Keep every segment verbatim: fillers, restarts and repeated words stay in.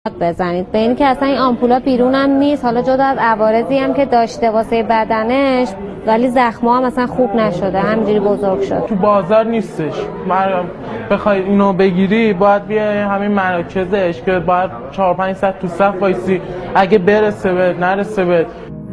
بزنید به این که اصلا این آمپولا بیرون هم نیست، حالا جدا از عوارضی هم که داشته واسه بدنش، ولی زخم‌ها هم اصلا خوب نشده، همینجوری بزرگ شد. تو بازار نیستش. من بخوای اینو بگیری باید بیای همین مراکزش که باید چهار پنج ساعت تو صف وایسی، اگه برسه به نرسه به.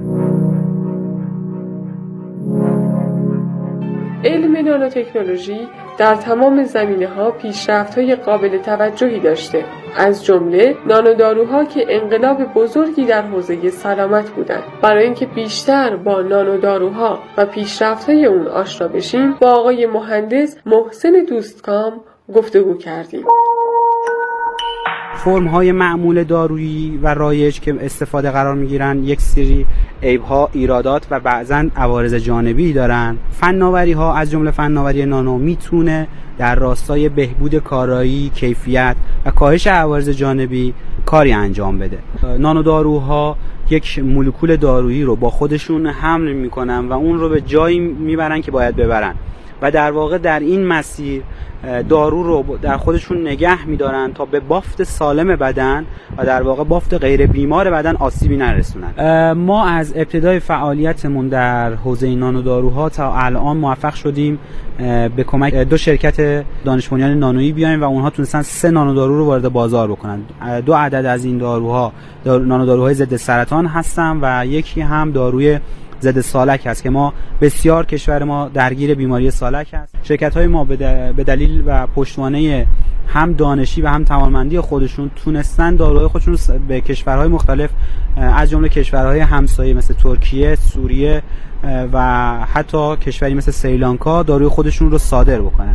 علم نانوتکنولوژی در تمام زمینه‌ها پیشرفت‌های قابل توجهی داشته، از جمله نانوداروها که انقلاب بزرگی در حوزه سلامت بودند. برای اینکه بیشتر با نانوداروها و پیشرفت‌های اون آشنا بشیم، با آقای مهندس محسن دوستکام گفتگو کردیم. فرم‌های معمول دارویی و رایج که استفاده قرار می‌گیرن یک سری عیب‌ها، ایرادات و بعضاً عوارض جانبی دارن. فناوری‌ها از جمله فناوری نانو میتونه در راستای بهبود کارایی، کیفیت و کاهش عوارض جانبی کاری انجام بده. نانوداروها یک مولکول دارویی رو با خودشون حمل میکنن و اون رو به جایی میبرن که باید ببرن و در واقع در این مسیر دارو رو در خودشون نگه میدارن تا به بافت سالم بدن و در واقع بافت غیر بیمار بدن آسیبی نرسونن. ما از ابتدای فعالیتمون در حوزه نانوداروها تا الان موفق شدیم به کمک دو شرکت دانش بنیان نانویی بیایم و اونها تونستن سه نانودارو رو وارد بازار بکنن. دو عدد از این داروها دارو نانوداروهای ضد سرطان هستن و یکی هم داروی ضد سالک هست که ما بسیار کشور ما درگیر بیماری سالک هست. شرکت‌های ما به دلیل و پشتوانه هم دانشی و هم توانمندی خودشون تونستن داروهای خودشون رو به کشورهای مختلف از جمله کشورهای همسایه مثل ترکیه، سوریه و حتی کشوری مثل سریلانکا داروی خودشون رو صادر بکنن.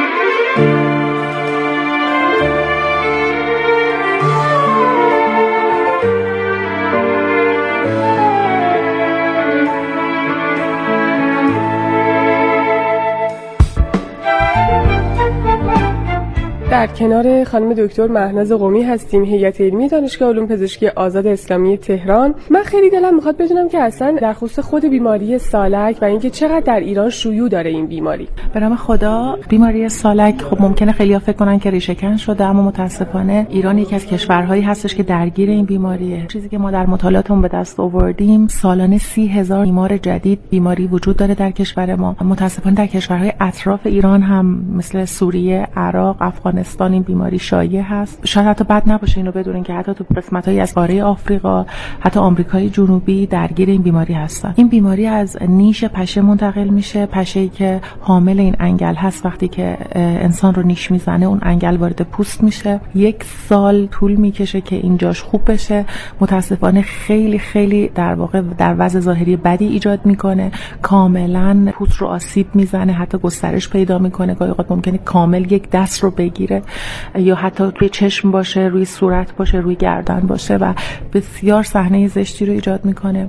در کنار خانم دکتر مهناز قمی هستیم، هیئت علمی دانشگاه علوم پزشکی آزاد اسلامی تهران. من خیلی دلم میخواد بدونم که اصلا در خصوص خود بیماری سالک و اینکه چقدر در ایران شیوع داره این بیماری. به نام خدا، بیماری سالک خب ممکنه خیلی‌ها فکر کنن که ریشه‌کن شده، اما متاسفانه ایران یکی از کشورهایی هستش که درگیر این بیماریه. چیزی که ما در مطالعاتمون به دست آوردیم، سالانه سی هزار بیمار جدید بیماری وجود داره در کشور ما. متاسفانه در کشورهای اطراف ایران هم مثل سوریه، عراق، افغانستان این بیماری شایع هست. شاید حتی بد نباشه اینو بدونین که حتی تو قسمت‌هایی از قاره آفریقا، حتی آمریکای جنوبی درگیر این بیماری هستن. این بیماری از نیش پشه منتقل میشه. پشه‌ای که حامل این انگل هست وقتی که انسان رو نیش میزنه اون انگل وارد پوست میشه. یک سال طول میکشه که اینجاش خوب بشه. متاسفانه خیلی خیلی در واقع در وضع ظاهری بدی ایجاد میکنه. کاملا پوست رو آسیب میزنه، حتی گسترش پیدا میکنه. گاهی اوقات ممکنه کامل یک دست رو بگیره یا حتی روی چشم باشه، روی صورت باشه، روی گردن باشه و بسیار صحنه زشتی رو ایجاد میکنه.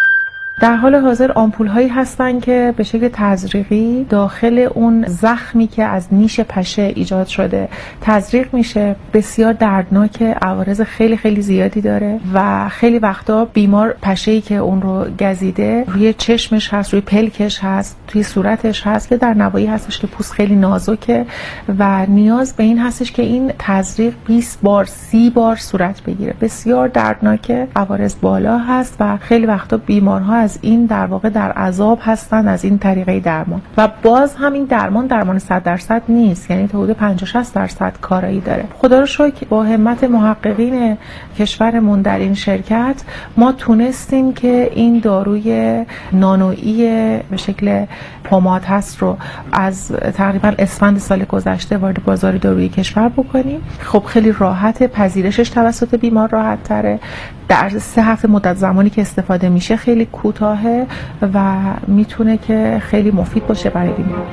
در حال حاضر آمپول هایی هستن که به شکل تزریقی داخل اون زخمی که از نیش پشه ایجاد شده تزریق میشه. بسیار دردناکه، عوارض خیلی خیلی زیادی داره و خیلی وقتا بیمار پشه‌ای که اون رو گزیده روی چشمش هست، روی پلکش هست، توی صورتش هست که در نواحی هستش که پوست خیلی نازکه و نیاز به این هستش که این تزریق بیست بار سی بار صورت بگیره. بسیار دردناکه، عوارض بالا هست و خیلی وقتا بیمارها از این در واقع در عذاب هستن از این طریقه درمان و باز هم این درمان درمان صد درصد نیست، یعنی تا حدود پنجاه شصت درصد کارایی داره. خدا رو شکر با همت محققین کشورمون در این شرکت ما تونستیم که این داروی نانویی به شکل پماد هست رو از تقریبا اسفند سال گذشته وارد بازار دارویی کشور بکنیم. خب خیلی راحت، پذیرشش توسط بیمار راحت تره. در سه هفته مدت زمانی که استفاده میشه خیلی کوتاهه و میتونه که خیلی مفید باشه برای بیمار.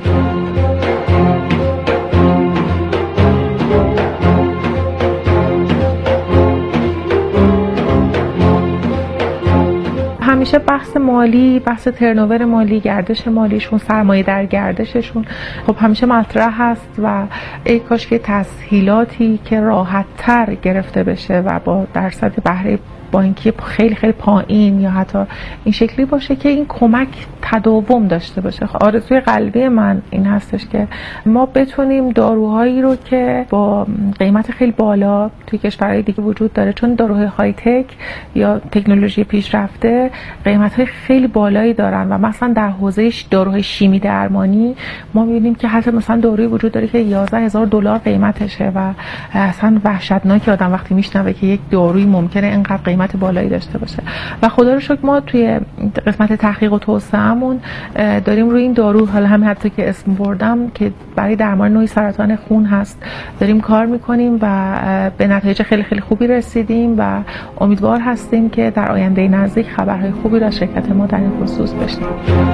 همیشه بحث مالی، بحث ترنوور مالی، گردش مالیشون، سرمایه در گردششون خب همیشه مطرح هست و ای کاش که تسهیلاتی که راحت تر گرفته بشه و با درصد بهره با اینکه خیلی خیلی پایین یا حتی این شکلی باشه که این کمک تداوم داشته باشه. آرزوی قلبی من این هستش که ما بتونیم داروهایی رو که با قیمت خیلی بالا توی کشورهای دیگه وجود داره، چون داروهای های تک یا تکنولوژی پیشرفته قیمت‌های خیلی بالایی دارن و مثلا در حوزه داروهای شیمی درمانی ما می‌بینیم که حتی مثلا دارویی وجود داره که یازده هزار دلار قیمتشه و اصلا وحشتناکه آدم وقتی میشنوه که یک دارویی ممکنه اینقدر قیمت بالایی داشته باشه. و خدا رو شکر ما توی قسمت تحقیق و توسعه‌مون داریم روی این دارو، حالا همین حتی که اسم بردم که برای درمان نوعی سرطان خون هست، داریم کار می‌کنیم و به نتایج خیلی خیلی خوبی رسیدیم و امیدوار هستیم که در آینده نزدیک خبرهای خوبی را شرکت ما در این خصوص بشنویم.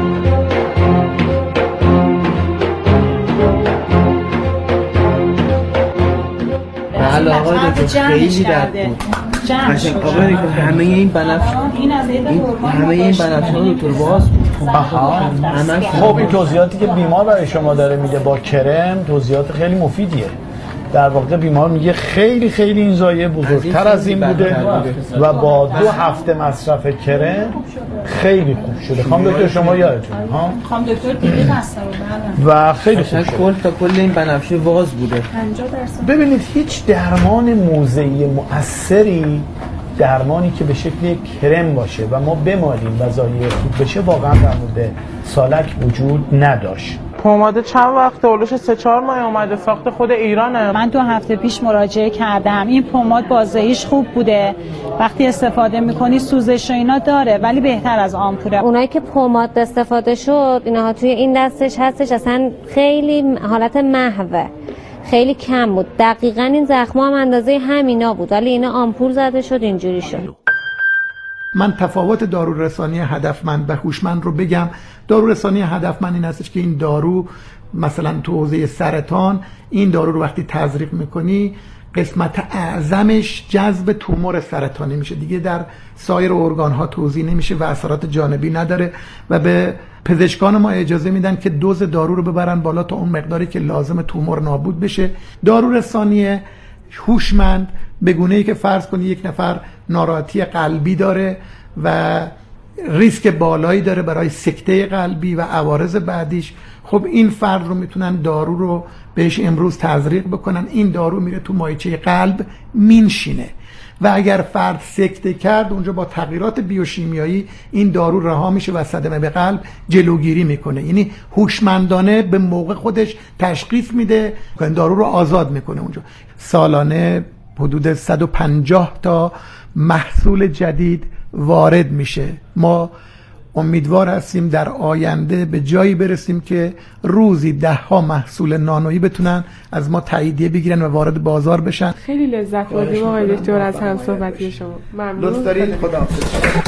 بله آقای دکتر خیلی درد بود. قشنگ آقای دکتر همه این بنفش این همه این بنفش ها دکتر باز بود. خب این توضیحاتی که بیمار برای شما داره میده با کرم توضیحات خیلی مفیدیه. در واقع بیمار میگه خیلی خیلی این زایه بزرگتر از این بوده و با دو هفته مصرف کرم خیلی خوب شده. خانم دکتر شما یادتونه ها؟ خانم دکتر دیگه هستن و خیلی خوب شده. کل تا کل این بنفشه واز بوده. پنجاه درصد. ببینید هیچ درمان موضعی مؤثری، درمانی که به شکل کرم باشه و ما بمالیم و زایه خوب بشه، واقعا در مورد سالک وجود نداشت. پماد چند وقت اولش سه چهار ماه اومده، ساخت خود ایرانه. من دو هفته پیش مراجعه کردم. این پماد بازدهیش خوب بوده، وقتی استفاده میکنی سوزش و اینا داره ولی بهتر از آمپوله. اونایی که پماد استفاده شد اینها توی این دستش هستش اصلا خیلی حالت محوه، خیلی کم بود. دقیقاً این زخم‌ها هم اندازه همینا بود ولی اینا آمپول زده شد اینجوری شد. من تفاوت دارورسانی هدفمند و هوشمند رو بگم. دارورسانی هدفمند این هستش که این دارو مثلا تو حوزه سرطان این دارو رو وقتی تزریق میکنی قسمت اعظمش جذب تومور سرطانی میشه، دیگه در سایر ارگان ها توزیع نمیشه و اثرات جانبی نداره و به پزشکان ما اجازه میدن که دوز دارو رو ببرن بالا تا اون مقداری که لازم تومور نابود بشه. دارورسانی هوشمند به گونه‌ای که فرض کنی یک نفر ناراحتی قلبی داره و ریسک بالایی داره برای سکته قلبی و عوارض بعدیش، خب این فرد رو میتونن دارو رو بهش امروز تزریق بکنن، این دارو میره تو مایچه قلب مینشینه و اگر فرد سکته کرد اونجا با تغییرات بیوشیمیایی این دارو رها میشه و صدمه به قلب جلوگیری میکنه. یعنی هوشمندانه به موقع خودش تشخیص میده و این دارو رو آزاد میکنه. اونجا سالانه حدود صد و پنجاه تا محصول جدید وارد میشه. ما امیدوار هستیم در آینده به جایی برسیم که روزی ده ها محصول نانویی بتونن از ما تاییدیه بگیرن و وارد بازار بشن. خیلی لذت بردیم آقای دکتر از هم صحبتی شما. ممنون. لطف دارید. خداحافظ.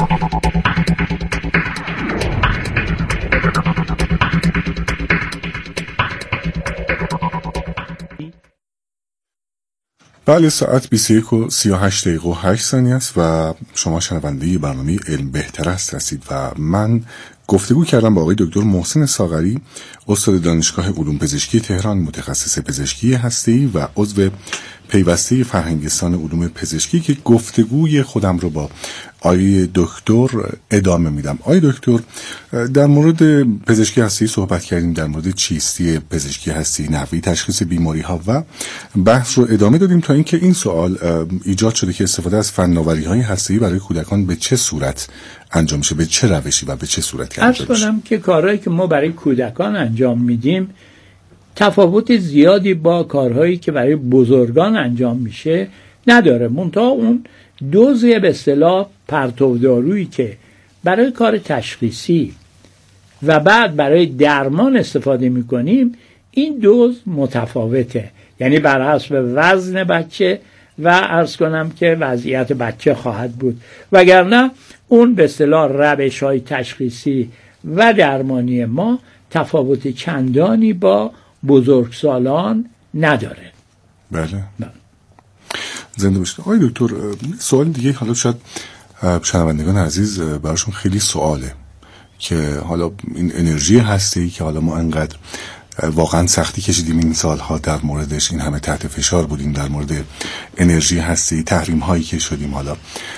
بله ساعت بیست و یک و سی و هشت دقیقه و هشت ثانیه است و شما شنونده برنامه علم بهتر است هستید و من گفتگو کردم با آقای دکتر محسن ساغری، استاد دانشگاه علوم پزشکی تهران، متخصص پزشکی هسته‌ای و عضو پیوسته فرهنگستان علوم پزشکی، که گفتگوی خودم رو با آقای دکتر ادامه میدم. آقای دکتر در مورد پزشکی هسته‌ای صحبت کردیم، در مورد چیستی پزشکی هسته‌ای، نحوه تشخیص بیماری ها و بحث رو ادامه دادیم تا اینکه این سوال ایجاد شده که استفاده از فناوری‌های هسته‌ای برای کودکان به چه صورت انجام میشه، به چه روشی و به چه صورتی انجام میشه. عرض کنم که کارهایی که ما برای کودکان انجام میدیم تفاوت زیادی با کارهایی که برای بزرگان انجام میشه نداره، منتها اون دوزی به اصطلاح پرتو دارویی که برای کار تشخیصی و بعد برای درمان استفاده میکنیم این دوز متفاوته، یعنی بر حسب وزن بچه و عرض کنم که وضعیت بچه خواهد بود، وگرنه اون به اصطلاح روش‌های تشخیصی و درمانی ما تفاوت چندانی با بزرگسالان نداره. بله, بله. زنده باشید. آقای دکتر سوال دیگه، حالا شاید شنوندگان عزیز براشون خیلی سواله که حالا این انرژی هسته‌ای که حالا ما انقدر واقعا سختی کشیدیم این سالها در موردش، این همه تحت فشار بودیم در مورد انرژی هستی، تحریم هایی که شدیم. حالا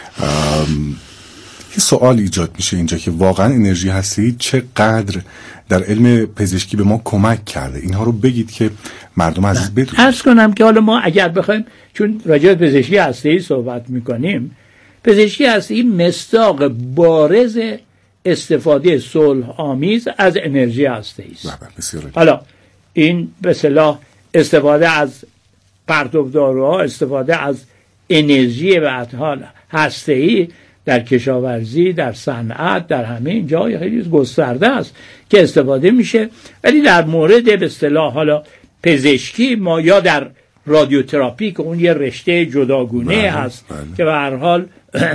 یه سوال ایجاد میشه اینجا که واقعا انرژی هستی چقدر در علم پزشکی به ما کمک کرده؟ اینها رو بگید که مردم عزیز بدونن. عرض کنم که حالا ما اگر بخوایم، چون راجع به پزشکی هسته‌ای صحبت میکنیم، پزشکی هسته‌ای مصداق بارز استفاده صلح آمیز از انرژی هسته‌ای است. حالا این به اصطلاح استفاده از پرتو داروها، استفاده از انرژی به حال هسته‌ای در کشاورزی، در صنعت، در همه این جای خیلی گسترده است که استفاده میشه. ولی در مورد به اصطلاح حالا پزشکی ما یا در رادیوتراپی که اون یه رشته جداگونه بله، هست بله. که به هر حال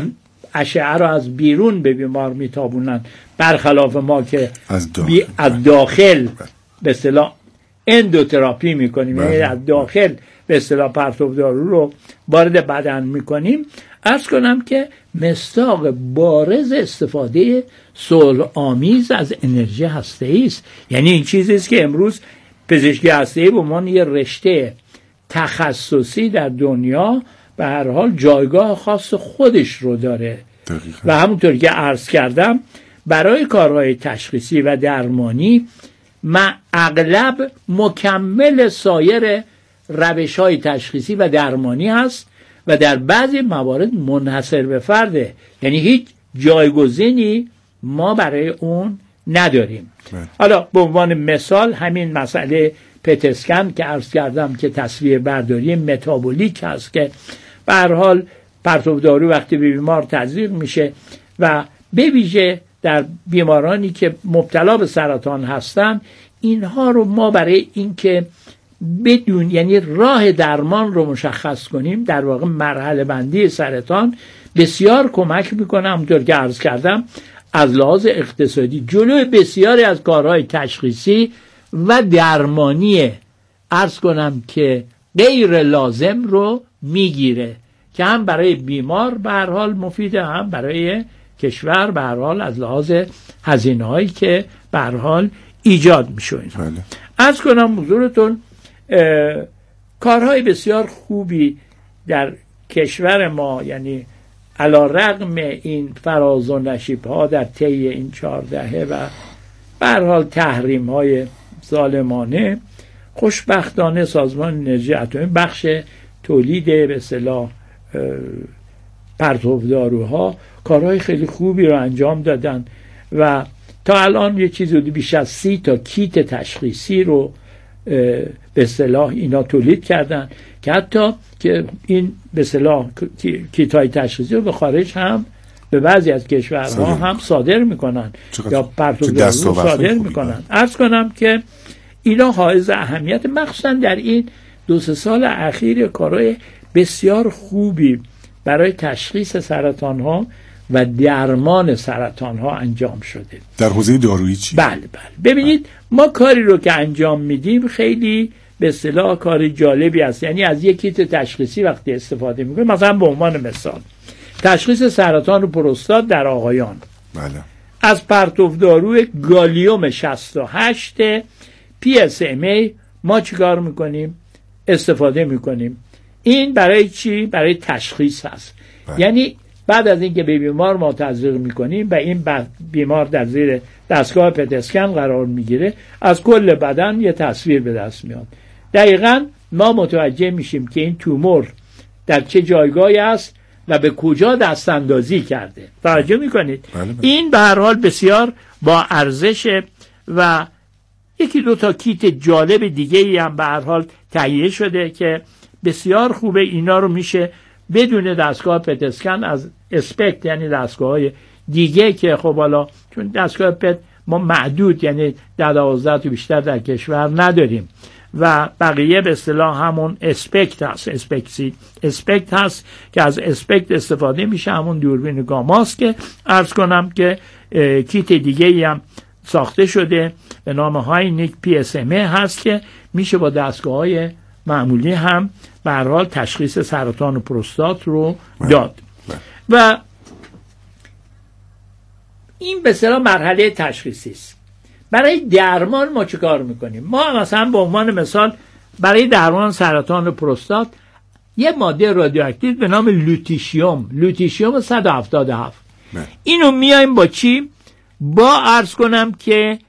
اشعه رو از بیرون به بیمار میتابونن، برخلاف ما که از داخل, بی از داخل به اصطلاح اندوتراپی میکنیم، یعنی از داخل به اصطلاح پرتو دارو رو وارد بدن میکنیم. عرض کنم که مصداق بارز استفاده صلح آمیز از انرژی هسته‌ای است. یعنی این چیزی است که امروز پزشکی هسته‌ای به عنوان یه رشته تخصصی در دنیا به هر حال جایگاه خاص خودش رو داره دقیقا. و همونطور که عرض کردم برای کارهای تشخیصی و درمانی ما اغلب مکمل سایر روش‌های تشخیصی و درمانی هست و در بعضی موارد منحصر به فرده، یعنی هیچ جایگزینی ما برای اون نداریم. بله. حالا به عنوان مثال همین مسئله پت اسکن که عرض کردم که تصویر برداری متابولیک هست که به هر حال پرتو دارو وقتی به بیمار تزریق میشه و به ویژه در بیمارانی که مبتلا به سرطان هستن، اینها رو ما برای اینکه بدون یعنی راه درمان رو مشخص کنیم، در واقع مرحله بندی سرطان بسیار کمک میکنه. همونطور که عرض کردم از لحاظ اقتصادی جلوی بسیاری از کارهای تشخیصی و درمانی عرض کنم که غیر لازم رو میگیره که هم برای بیمار به هر حال مفیده، هم برای کشور به هر حال از لحاظ هزینه هایی که به هر حال ایجاد میشه. عرض کنم حضورتون کارهای بسیار خوبی در کشور ما، یعنی علی رغم این فراز و نشیب ها در طی این چهاردهه و به هر حال تحریم های ظالمانه، خوشبختانه سازمان انرژی اتمی بخش تولید به اصطلاح پرتو داروها کارهای خیلی خوبی رو انجام دادن و تا الان یه چیزی بیش از سی تا کیت تشخیصی رو به اصطلاح اینا تولید کردن که حتی که این به اصطلاح کیت های تشخیصی رو به خارج هم به بعضی از کشورها هم صادر میکنن یا پرتو دارو صادر میکنن. عرض کنم که اینا حائز اهمیت، مخصوصا در این دو سه سال اخیر کارهای بسیار خوبی برای تشخیص سرطان ها و درمان سرطان ها انجام شده. در حوزه دارویی چی؟ بله بله. ببینید ما کاری رو که انجام میدیم خیلی به اصطلاح کار جالبی است. یعنی از یک کیت تشخیصی وقتی استفاده میکنیم، مثلا به عنوان مثال تشخیص سرطان پروستات در آقایان، بله، از پرتو دارو گالیوم شصت و هشت پی اس ام ای ما چیکار میکنیم؟ استفاده میکنیم. این برای چی؟ برای تشخیص هست. بله. یعنی بعد از اینکه به بیمار ما تزریق میکنیم و این بیمار در زیر دستگاه پت اسکن قرار میگیره، از کل بدن یه تصویر به دست میاد. دقیقاً ما متوجه میشیم که این تومور در چه جایگاهی است و به کجا دست اندازی کرده. توجه میکنید؟ بله بله. این به هر حال بسیار با ارزش و یکی دو تا کیت جالب دیگه ای هم به هر حال تهیه شده که بسیار خوبه. اینا رو میشه بدون دستگاه پت اسکن از اسپکت، یعنی دستگاه های دیگه که خب حالا چون دستگاه پت ما محدود، یعنی در دوازده تا بیشتر در کشور نداریم و بقیه به اصطلاح همون اسپکت هست، اسپکسی اسپکت هست که از اسپکت استفاده میشه، همون دوربین گاماست که عرض کنم که کیت دیگه ای هم ساخته شده به نام هاینیک پی اس ام هست که میشه با دستگاه های معمولی هم به هر حال تشخیص سرطان پروستات رو داد. و این به اصطلاح مرحله تشخیصی است. برای درمان ما چه کار میکنیم؟ ما مثلا به عنوان مثال برای درمان سرطان پروستات یه ماده رادیواکتیو به نام لوتیشیوم لوتیشیوم صد و هفتاد و هفت نه. اینو میایم با چی؟ با عرض کنم که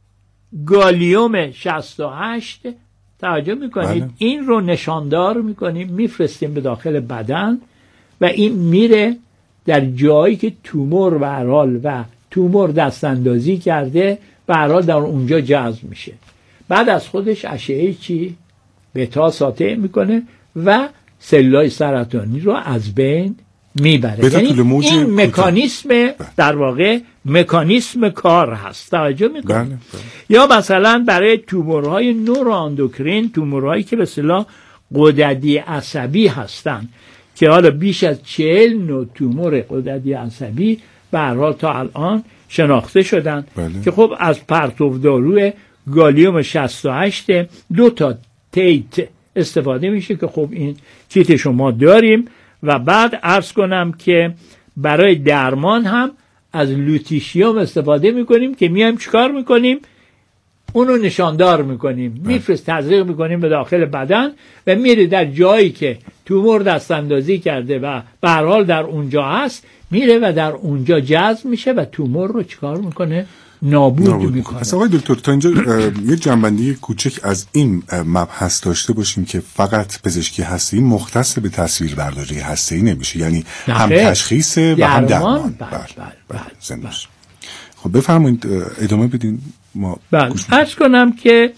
گالیوم شصت و هشت توجه میکنید بله. این رو نشاندار میکنیم میفرستیم به داخل بدن و این میره در جایی که تومور به هر حال و تومور دست اندازی کرده به هر حال در اونجا جذب میشه. بعد از خودش اشعه چی؟ بتا ساطع میکنه و سلولای سرطانی رو از بین میبره. یعنی این مکانیسم در واقع مکانیسم کار هست. توجه میکنید؟ بله، بله. یا مثلا برای تومورهای نورواندوکرین، تومورهایی که به اصطلاح غددی عصبی هستن که حالا بیش از چهل نوع تومور غددی عصبی به هر حال تا الان شناخته شدن بله. که خب از پرتو داروی گالیوم شصت و هشت دو تا تیت استفاده میشه که خب این کیت شما داریم و بعد عرض کنم که برای درمان هم از لوتیشیوم استفاده میکنیم که میایم چیکار میکنیم؟ اونو نشاندار میکنیم میفرست تزریق میکنیم به داخل بدن و میره در جایی که تومور دست اندازی کرده و به هر حال در اونجا هست میره و در اونجا جذب میشه و تومور رو چیکار میکنه؟ نابود, نابود میکنه. اصلا آقای دکتر تا اینجا یه جنبندی کوچک از این مبحث داشته باشیم که فقط پزشکی هسته‌ای مختص به تصویر برداری هسته‌ای نمیشه، یعنی هم تشخیص و هم درمان. بله بله بله. خب بفرمایید ادامه بدین. ما بله عرض کنم که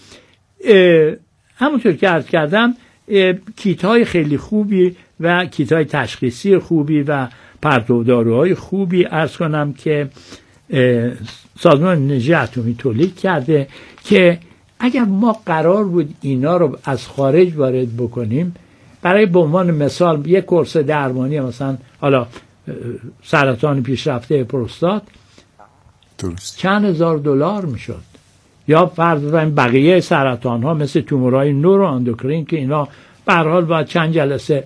همونطور که عرض کردم کیت های خیلی خوبی و کیت های تشخیصی خوبی و پرتو داروهای خوبی عرض کنم که سازمان انرژی اتمی تولید کرده که اگر ما قرار بود اینا رو از خارج وارد بکنیم، برای به عنوان مثال یک کورس درمانی مثلا حالا سرطان پیشرفته پروستات درست چند هزار دلار میشد، یا فرض بزنیم بقیه سرطان ها مثل تومورهای نورواندوکرین که اینا به هر حال باید چند جلسه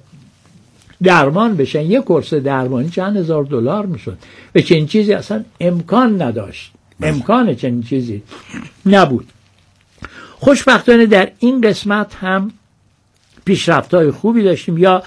درمان بشن، یک کورس درمانی چند هزار دلار میشد و چنین چیزی اصلا امکان نداشت. امکان چنین چیزی نبود. خوشبختانه در این قسمت هم پیشرفت‌های خوبی داشتیم. یا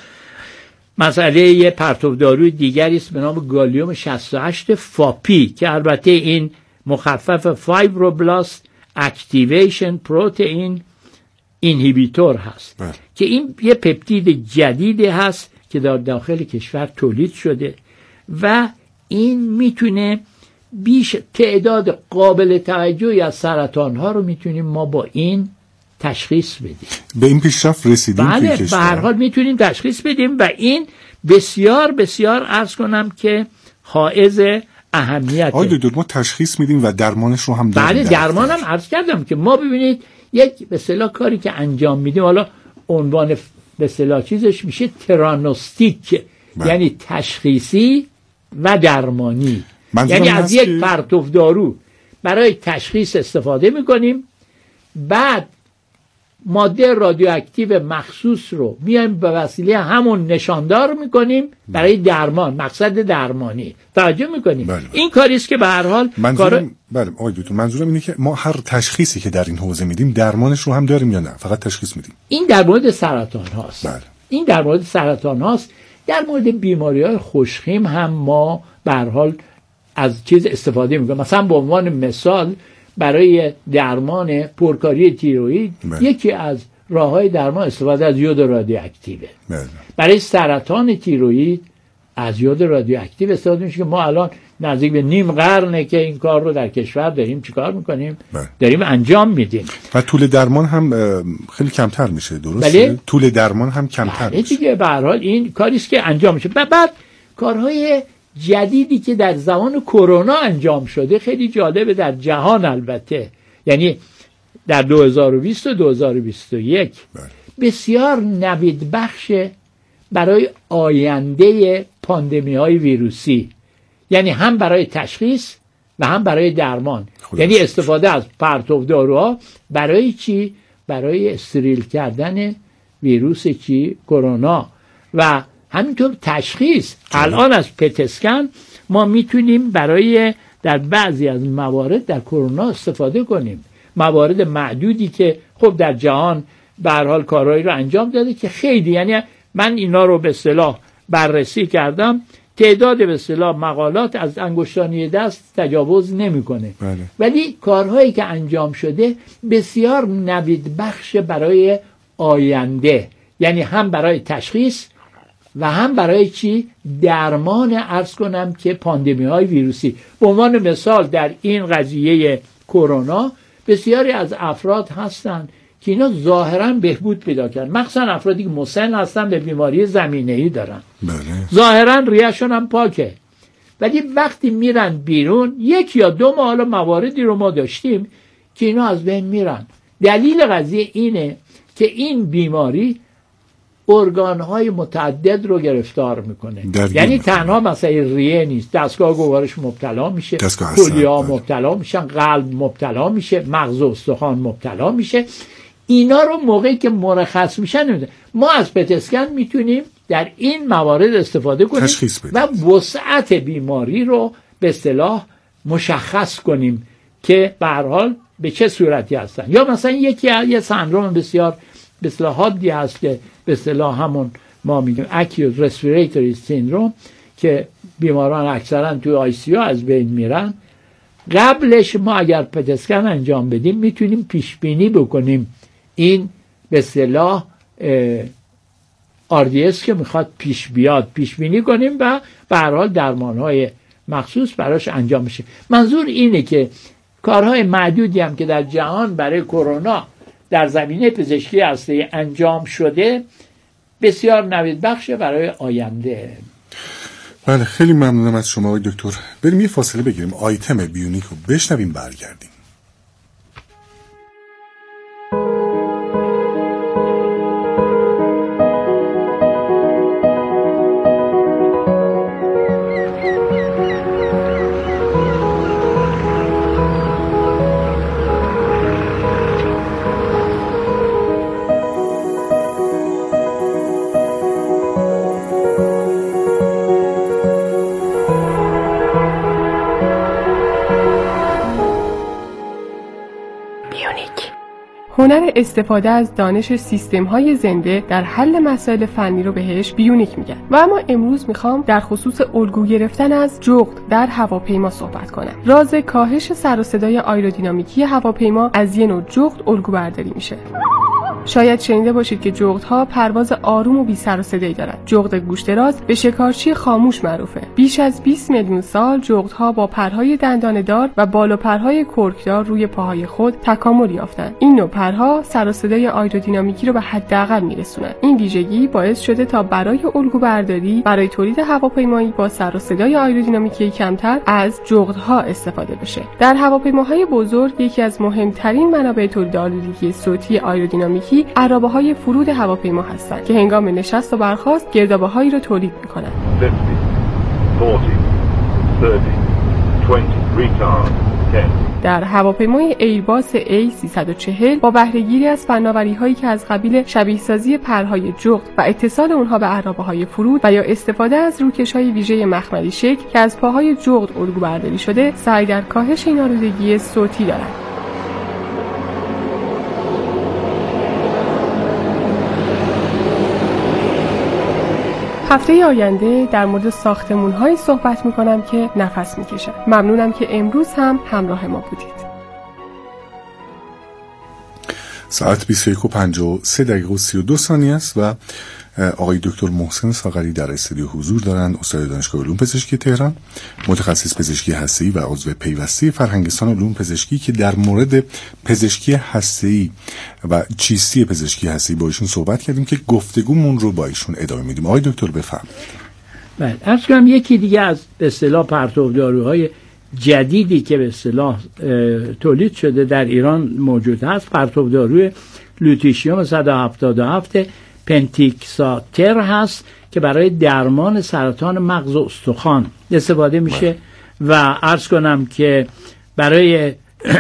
مسئله یه پرتو داروی دیگری است به نام گالیوم شصت و هشت فاپی که البته این مخفف فایبروبلاست اکتیویشن پروتئین اینهیبیتور هست بله. که این یه پپتید جدیدی هست که در داخل کشور تولید شده و این میتونه بیش تعداد قابل توجهی از سرطان ها رو میتونیم ما با این تشخیص بدیم. به این پیشرفت رسیدیم. بله به هر حال میتونیم تشخیص بدیم و این بسیار بسیار عرض کنم که حائز اهمیته. آقای دکتر ما تشخیص میدیم و درمانش رو هم داریم. بله درمان هم عرض کردم که ما ببینید یک به اصطلاح کاری که انجام میدیم، حالا عنوان به اصطلاح چیزش میشه ترانوستیک بله. یعنی تشخیصی و درمانی. یعنی از یک پرتو دارو برای تشخیص استفاده میکنیم، بعد ماده رادیواکتیو مخصوص رو میایم به وسیله همون نشاندار میکنیم برای درمان، مقصد درمانی. توجه میکنیم بله. این کاری است که به هر حال منظورم کار... بله آقای دکتر منظورم اینه که ما هر تشخیصی که در این حوزه میدیم درمانش رو هم داریم یا نه فقط تشخیص میدیم؟ این در مورد سرطان هاست بله. این در مورد سرطان هاست. در مورد بیماری‌های خوشخیم هم ما به هر حال از چیز استفاده میکنیم. مثلا به عنوان مثال برای درمان پرکاری تیروئید یکی از راه‌های درمان استفاده از یود رادیواکتیوه. برای سرطان تیروئید از یود رادیواکتیو استفاده میشه که ما الان نزدیک به نیم قرنه که این کار رو در کشور داریم چیکار میکنیم؟ بله. داریم انجام میدیم. و طول درمان هم خیلی کمتر میشه درسته؟ بله. طول درمان هم کمتر بله میشه. دیگه به هر حال این کاری است که انجام میشه. و بعد کارهای جدیدی که در زمان کرونا انجام شده خیلی جالبه در جهان، البته یعنی در دو هزار و بیست و دو هزار و بیست و یک بله. بسیار نوید بخش برای آینده پاندمی های ویروسی، یعنی هم برای تشخیص و هم برای درمان. یعنی استفاده از پرتو داروها برای چی؟ برای استریل کردن ویروس چی؟ کرونا. و همینطور تشخیص. الان از پت اسکن ما میتونیم برای در بعضی از موارد در کرونا استفاده کنیم. موارد معدودی که خب در جهان به هر حال کارهایی رو انجام داده که خیلی، یعنی من اینا رو به اصطلاح بررسی کردم، تعداد به اصطلاح مقالات از انگشتانی دست تجاوز نمیکنه. بله. ولی کارهایی که انجام شده بسیار نوید بخش برای آینده، یعنی هم برای تشخیص و هم برای چی؟ درمان عرض کنم که پاندمی های ویروسی. به عنوان مثال در این قضیه کرونا بسیاری از افراد هستند که اینا ظاهرا بهبود پیدا کردن، مخصوصا افرادی که مسن هستن، به بیماری زمینه‌ای دارن، بله. ظاهرا ریه‌شون هم پاکه، ولی وقتی میرن بیرون یک یا دو ماه، حالا مواردی رو ما داشتیم که اینا از بین میرن. دلیل قضیه اینه که این بیماری ارگان‌های متعدد رو گرفتار میکنه. یعنی تنها مسئله ریه نیست، دستگاه گوارش مبتلا میشه، کلیه‌ها مبتلا میشن، قلب مبتلا میشه، مغز و استخوان مبتلا میشه. اینا رو موقعی که مرخص میشن نمیده. ما از پت اسکن میتونیم در این موارد استفاده کنیم و وسعت بیماری رو به اصطلاح مشخص کنیم که به هر حال به چه صورتی هستن. یا مثلا یکی یه سندروم بسیار به اصطلاح حادی هست که به اصطلاح همون ما میگیم acute respiratory syndrome که بیماران اکثرا توی آی سی یو از بین میرن. قبلش ما اگر پت اسکن انجام بدیم میتونیم پیش بینی بکنیم این به اصطلاح آر دی اس که میخواد پیش بیاد پیش بینی کنیم و به هر حال درمانهای مخصوص براش انجام میشه. منظور اینه که کارهای معدودی هم که در جهان برای کرونا در زمینه پزشکی هسته انجام شده بسیار نوید بخشه برای آینده. بله، خیلی ممنونم از شما آقای دکتر. بریم یه فاصله بگیریم، آیتم بیونیک رو بشنویم، برگردیم. هنر استفاده از دانش سیستم‌های زنده در حل مسائل فنی رو بهش بیونیک میگن. و اما امروز میخوام در خصوص الگو گرفتن از جغد در هواپیما صحبت کنم. راز کاهش سر و صدای آیرودینامیکی هواپیما از یه نوع جغد الگو برداری میشه. شاید شنیده باشید که جغدها پرواز آروم و بی سر و صدایی دارند. جغد گوش‌دراز به شکارچی خاموش معروفه. بیش از بیست میلیون سال جغدها با پرهای دندانه‌دار و بال و پرهای کرکدار روی پاهای خود تکامل یافتند. این نوع پرها سر و صدای آیرودینامیکی رو به حداقل میرسونند. این ویژگی باعث شده تا برای الگو برداری برای تولید هواپیمایی با سر و صدای آیرودینامیکی کمتر از جغدها استفاده بشه. در هواپیماهای بزرگ یکی از مهمترین منابع تولید آلودگی صوتی آیرودینامیکی عرابه‌های فرود هواپیما هستند که هنگام نشست و برخاست گردابه‌هایی را تولید می‌کنند. در هواپیمای ایرباس ای سیصد و چهل با بهره‌گیری از فناوری‌هایی که از قبیل شبیه‌سازی پرهای جغد و اتصال آنها به عرابه‌های فرود و یا استفاده از روکش‌های ویژه مخملی شکل که از پاهای جغد الگو برداری شده، سعی در کاهش این آلودگی صوتی دارند. هفته آینده در مورد ساختمان‌هایی صحبت می‌کنم که نفس می‌کشن. ممنونم که امروز هم همراه ما بودید. ساعت بیست و یک و پنجاه و سه دقیقه و سی و دو ثانیه است و آقای دکتر محسن ساغری در استودیو حضور دارند، استاد دانشگاه علوم پزشکی تهران، متخصص پزشکی هسته‌ای و عضو پیوسته فرهنگستان علوم پزشکی که در مورد پزشکی هسته‌ای و چیستی پزشکی هسته‌ای با ایشون صحبت کردیم که گفتگومون رو با ایشون ادامه میدیم. آقای دکتر بفرمایید. بله، عرض کنم یکی دیگه از به اصطلاح پرتوداروهای جدیدی که به اصطلاح تولید شده در ایران موجود هست، پرتوداروی لوتیشیوم صد و هفتاد و هفت پنتیکساتر هست که برای درمان سرطان مغز و استخوان استفاده میشه و عرض کنم که برای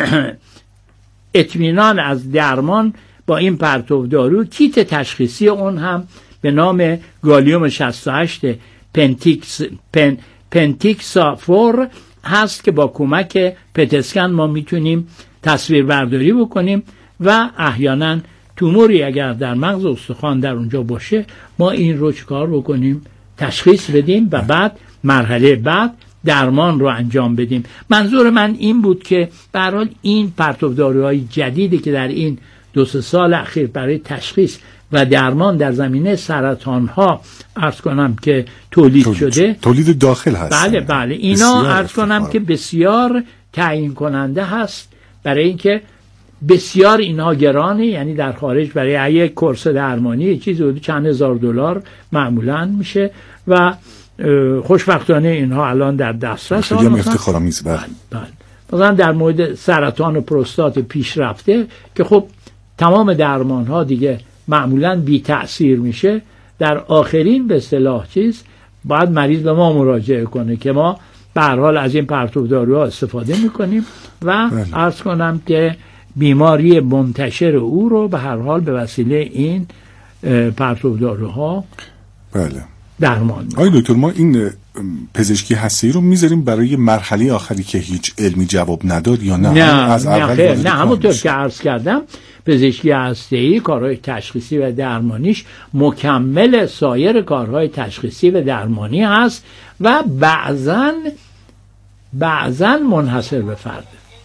اطمینان از درمان با این پرتو دارو کیت تشخیصی اون هم به نام گالیوم شصت و هشت پنتیکس پن پنتیکسافور هست که با کمک پتسکن ما میتونیم تصویر برداری بکنیم و احیانا توموری اگر در مغز استخوان در اونجا باشه ما این رو چکار بکنیم؟ تشخیص بدیم و بعد مرحله بعد درمان رو انجام بدیم. منظور من این بود که به هر حال این پرتوداروهای جدیدی که در این دو سه سال اخیر برای تشخیص و درمان در زمینه سرطان ها عرض کنم که تولید, تولید شده، تولید داخل هست. بله بله اینا عرض کنم که بسیار تعیین کننده هست برای اینکه بسیار اینها گرانه، یعنی در خارج برای یک کورس درمانی چیزی حدود چند هزار دلار معمولا میشه و خوشبختانه اینها الان در دسترس خیلی هم افتخارآمیز. بله بله. مثلا در مورد سرطان پروستات پیشرفته که خب تمام درمان ها دیگه معمولا بی تأثیر میشه، در آخرین به اصطلاح چیز باید مریض به ما مراجعه کنه که ما به هر حال از این پرتوداروها استفاده میکنیم و بله. عرض کنم که بیماری منتشر او رو به هر حال به وسیله این پرتوداروها بله درمان. آقای دکتر ما این پزشکی هسته‌ای رو میذاریم برای مرحله آخری که هیچ علمی جواب نداد یا نه؟ نه از نه خیر نه همونطور که عرض کردم پزشکی هسته‌ای کارهای تشخیصی و درمانیش مکمل سایر کارهای تشخیصی و درمانی هست و بعضن بعضن منحصر به فرده.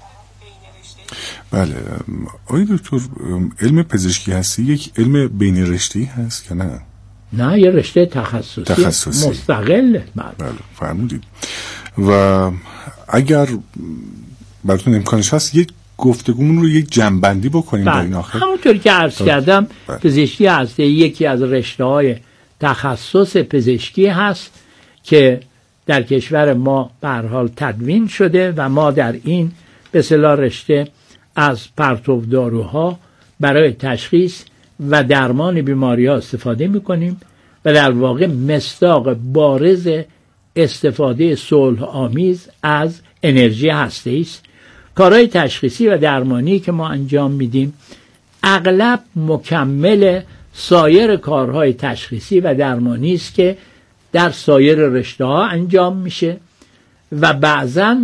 بله آقای دکتر علم پزشکی هسته‌ای یک علم بین رشته‌ای هست که نه؟ نه یه رشته تخصصی, تخصصی. مستقل. بله فرمودید. و اگر براتون امکانش هست یک گفتگومون رو یک جنبندی بکنیم در این آخر. همونطوری که عرض کردم بله. پزشکی هسته یکی از رشته‌های تخصص پزشکی هست که در کشور ما به هر حال تدوین شده و ما در این به اصطلاح رشته از پرتوداروها برای تشخیص و درمان بیماری ها استفاده میکنیم و در واقع مصداق بارز استفاده صلح آمیز از انرژی هسته‌ای است. کارهای تشخیصی و درمانی که ما انجام میدیم اغلب مکمل سایر کارهای تشخیصی و درمانی است که در سایر رشته ها انجام میشه و بعضاً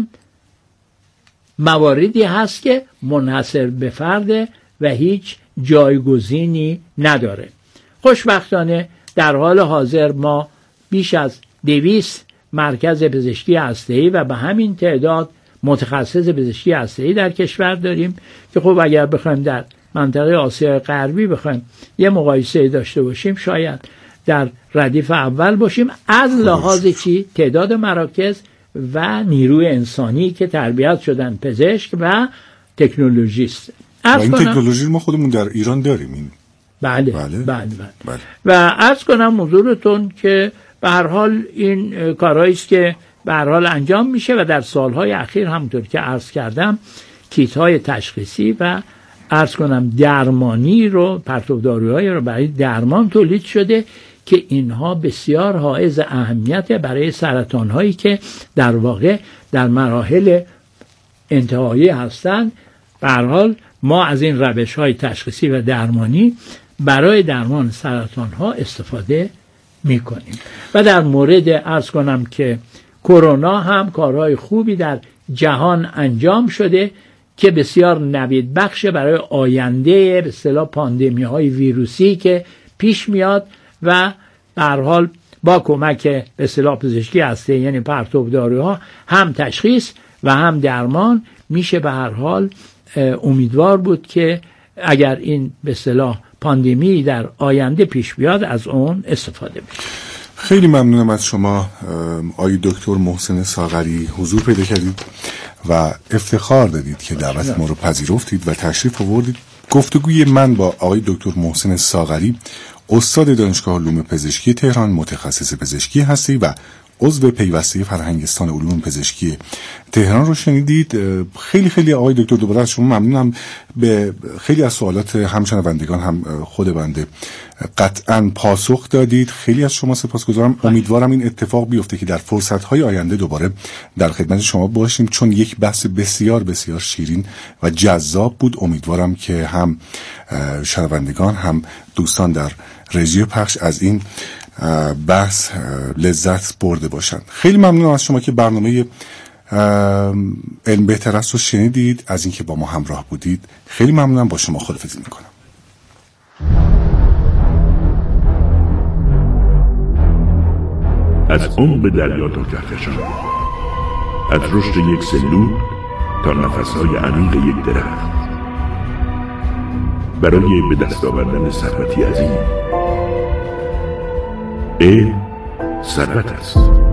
مواردی هست که منحصر به فرد و هیچ جایگزینی نداره. خوشبختانه در حال حاضر ما بیش از دویست مرکز پزشکی هسته‌ای و به همین تعداد متخصص پزشکی هسته‌ای در کشور داریم که خب اگر بخوایم در منطقه آسیای غربی بخوایم یه مقایسه داشته باشیم شاید در ردیف اول باشیم از لحاظ چی؟ تعداد مراکز و نیروی انسانی که تربیت شدن پزشک و تکنولوژیست. و این تکنولوژی ما خودمون در ایران داریم. این بله بله بله, بله. بله. و عرض کنم حضورتون که به هر حال این کارهایی است که به هر حال انجام میشه و در سالهای اخیر همونطور که عرض کردم کیت های تشخیصی و عرض کنم درمانی رو پرتوداروهای رو برای درمان تولید شده که اینها بسیار حائز اهمیت برای سرطان هایی که در واقع در مراحل انتهایی هستند. به هر حال ما از این روش های تشخیصی و درمانی برای درمان سرطان ها استفاده می کنیم و در مورد عرض کنم که کرونا هم کارهای خوبی در جهان انجام شده که بسیار نوید بخش برای آینده به اصطلاح پاندمی های ویروسی که پیش میاد و به هر حال با کمک به اصطلاح پزشکی هسته یعنی پرتوداروها هم تشخیص و هم درمان میشه به هر حال امیدوار بود که اگر این به اصطلاح پاندمی در آینده پیش بیاد از اون استفاده بشه. خیلی ممنونم از شما آقای دکتر محسن ساغری، حضور پیدا کردید و افتخار دادید که دعوت ما رو پذیرفتید و تشریف آوردید. گفتگوی من با آقای دکتر محسن ساغری، استاد دانشگاه علوم پزشکی تهران، متخصص پزشکی هستی و عضو پیوسته فرهنگستان علوم پزشکی تهران رو شنیدید. خیلی خیلی آقای دکتر دوباره از شما ممنونم. به خیلی از سوالات هم شنوندگان هم خود بنده قطعاً پاسخ دادید. خیلی از شما سپاسگزارم. امیدوارم این اتفاق بیفته که در فرصت‌های آینده دوباره در خدمت شما باشیم، چون یک بحث بسیار بسیار شیرین و جذاب بود. امیدوارم که هم شنوندگان هم دوستان در رژی پخش از این بحث لذت برده باشند. خیلی ممنونم از شما که برنامه علم بهتر است رو شنیدید. از اینکه با ما همراه بودید خیلی ممنونم. با شما خداحافظی میکنم. از عمق دریا تا کهکشان، از رشد یک سلول تا نفسهای عمیق یک درخت، برای به دست آوردن ثروتی عظیم. علم ثروت است.